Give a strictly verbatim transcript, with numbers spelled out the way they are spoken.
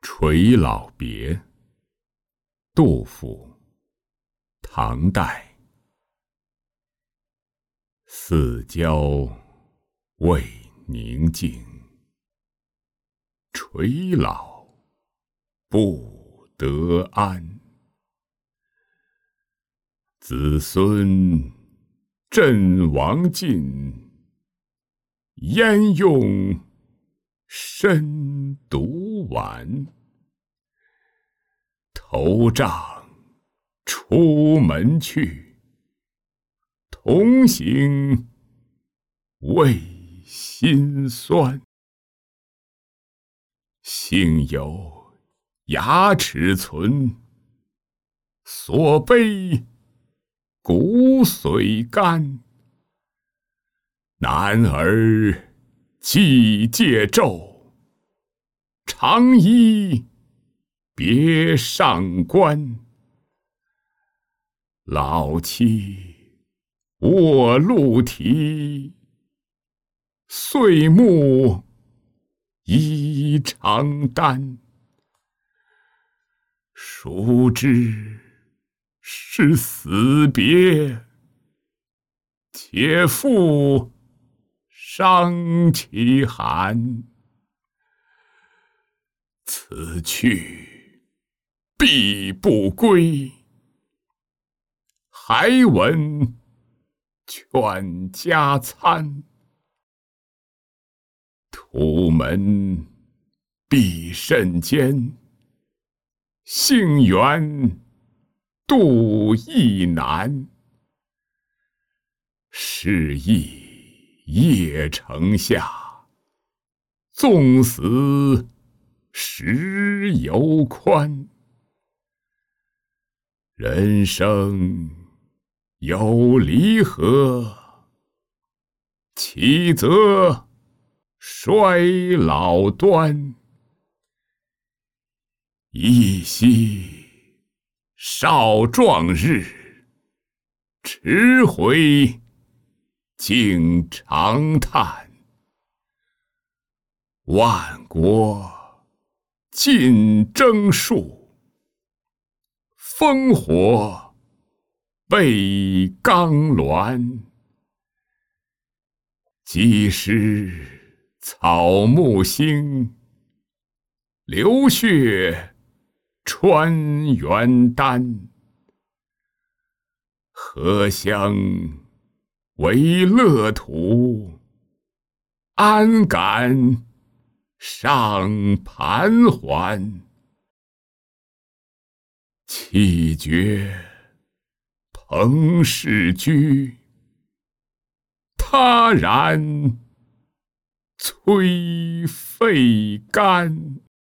垂老别，杜甫，唐代。四郊未宁静，垂老不得安。子孙阵亡尽，焉用身独完？头杖出门去，同行为心酸。幸有牙齿存，所悲骨髓干。男儿既戒胄，长衣别上冠。老妻卧鹿蹄，岁暮衣裳单。孰知是死别，且复伤其寒。此去必不归，还闻劝家餐。土门闭甚间，幸园度亦难。是亦夜城下，纵死时犹宽。人生有离合，岂择衰老端？忆昔少壮日，迟回竟长叹。万国尽征戍，烽火备冈峦。几时草木兴，流血穿原丹。何乡为乐土，安敢上盘桓？气绝朋氏居，他然摧肺肝。